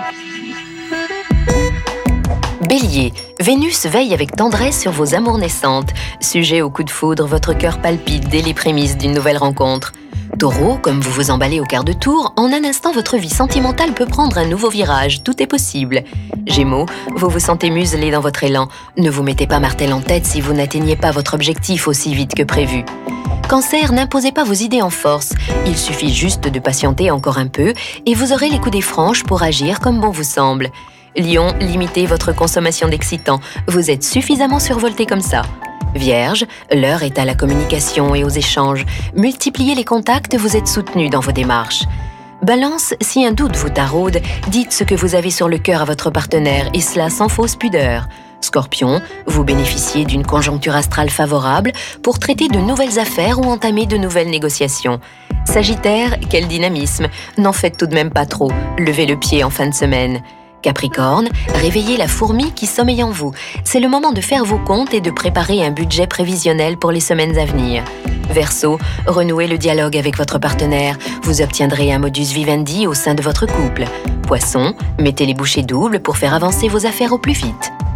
Bélier, Vénus veille avec tendresse sur vos amours naissantes. Sujet au coup de foudre, votre cœur palpite dès les prémices d'une nouvelle rencontre. Taureau, comme vous vous emballez au quart de tour, en un instant votre vie sentimentale peut prendre un nouveau virage, tout est possible. Gémeaux, vous vous sentez muselé dans votre élan. Ne vous mettez pas martel en tête si vous n'atteignez pas votre objectif aussi vite que prévu. Cancer, n'imposez pas vos idées en force. Il suffit juste de patienter encore un peu et vous aurez les coups des franches pour agir comme bon vous semble. Lion, limitez votre consommation d'excitants. Vous êtes suffisamment survolté comme ça. Vierge, l'heure est à la communication et aux échanges. Multipliez les contacts, vous êtes soutenu dans vos démarches. Balance, si un doute vous taraude, dites ce que vous avez sur le cœur à votre partenaire et cela sans fausse pudeur. Scorpion, vous bénéficiez d'une conjoncture astrale favorable pour traiter de nouvelles affaires ou entamer de nouvelles négociations. Sagittaire, quel dynamisme, n'en faites tout de même pas trop, levez le pied en fin de semaine. Capricorne, réveillez la fourmi qui sommeille en vous. C'est le moment de faire vos comptes et de préparer un budget prévisionnel pour les semaines à venir. Verseau, renouez le dialogue avec votre partenaire. Vous obtiendrez un modus vivendi au sein de votre couple. Poisson, mettez les bouchées doubles pour faire avancer vos affaires au plus vite.